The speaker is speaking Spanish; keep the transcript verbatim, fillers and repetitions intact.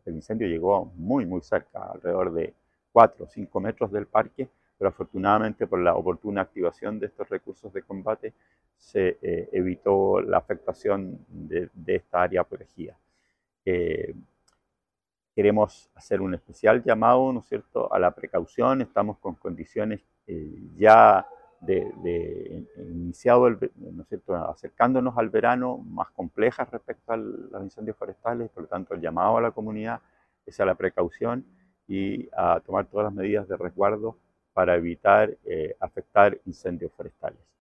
el incendio llegó muy, muy cerca, alrededor de cuatro o cinco metros del parque, pero afortunadamente por la oportuna activación de estos recursos de combate se eh, evitó la afectación de, de esta área protegida. Eh, Queremos hacer un especial llamado, ¿no es cierto?, a la precaución. Estamos con condiciones eh, ya de, de, iniciado, el, ¿no es cierto?, acercándonos al verano, más complejas respecto a los incendios forestales. Por lo tanto, el llamado a la comunidad es a la precaución y a tomar todas las medidas de resguardo para evitar eh, afectar incendios forestales.